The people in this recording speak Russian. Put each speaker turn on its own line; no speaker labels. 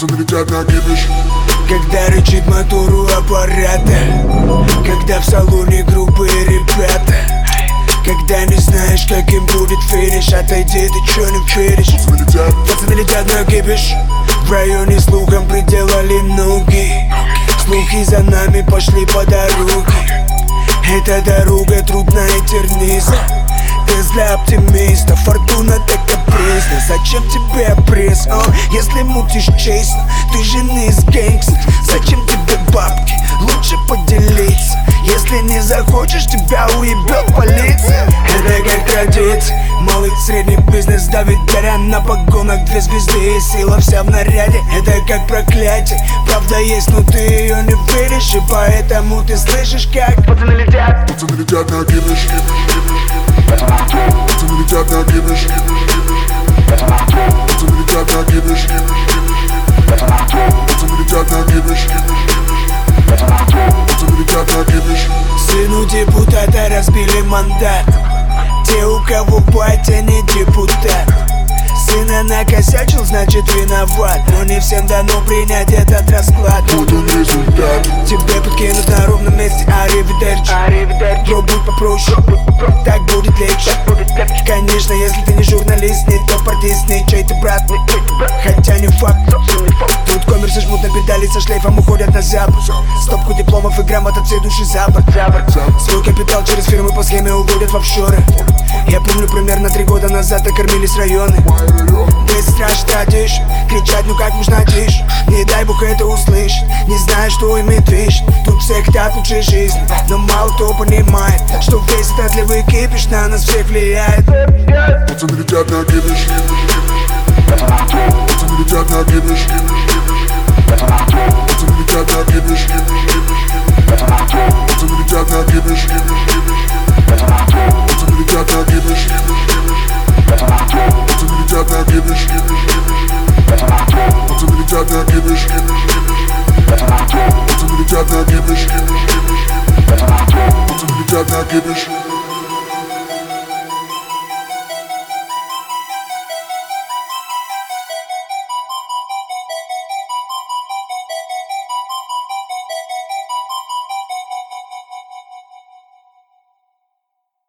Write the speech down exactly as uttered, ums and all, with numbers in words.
Пацаны летят на кипиш.
Когда рычит мотор у аппарата, когда в салоне грубые ребята, когда не знаешь, каким будет финиш, отойди, ты чё не веришь?
Пацаны летят,
Пацаны летят на кипиш. В районе слухом приделали ноги. Слухи за нами пошли по дороге. Эта дорога трудная и тернистая. Тест для оптимиста, фортуна так капризна. Зачем тебе пресс, а? Если мутишь честно, ты же не из гэнгстер. Зачем тебе бабки? Лучше поделиться. Если не захочешь, тебя уебет полиция. Это как традиция. Малый средний бизнес давит, горя на погонах две звезды, и сила вся в наряде. Это как проклятие. Правда есть, но ты ее не веришь, и поэтому ты слышишь, как пацаны летят.
пацаны летят на кипиш. Пацаны летят на кипиш. Пацаны летят на кипиш. Пацаны летят на кипиш. Пацаны летят на кипиш.
Сыну депутата разбили мандат. Те, у кого батя не депутат. Сына накосячил, значит виноват. Но не всем дано принять этот расклад.
Вот он результат.
Тебе подкинут на ровном месте. Аривидерчи. Пробуй попроще, так будет легче. Конечно, если ты не журналист, не топ-артист, не чей-то брат. Хотя не факт. Тут коммерсы жмут на педали, со шлейфом уходят на запад. Стопку дипломов и грамот от всей души за борт. Свой капитал через фирмы по схеме уводят в офшоры. Я помню, примерно три года назад так кормились районы. Ты страшно тратишь, кричать, ну как можно тише. Не дай бог это услышать, не знаю, что ими движет. Тут все хотят лучшей жизни, но мало кто понимает, что весь этот левый кипиш на нас всех влияет.
Пацаны летят на кипиш. Пацаны летят на кипиш. Пацаны летят на кипиш. Пацаны летят на кипиш. Пацаны летят на кипиш. Пацаны летят на кипиш. Пацаны летят на кипиш. Пацаны летят на кипиш. Пацаны летят на кипиш.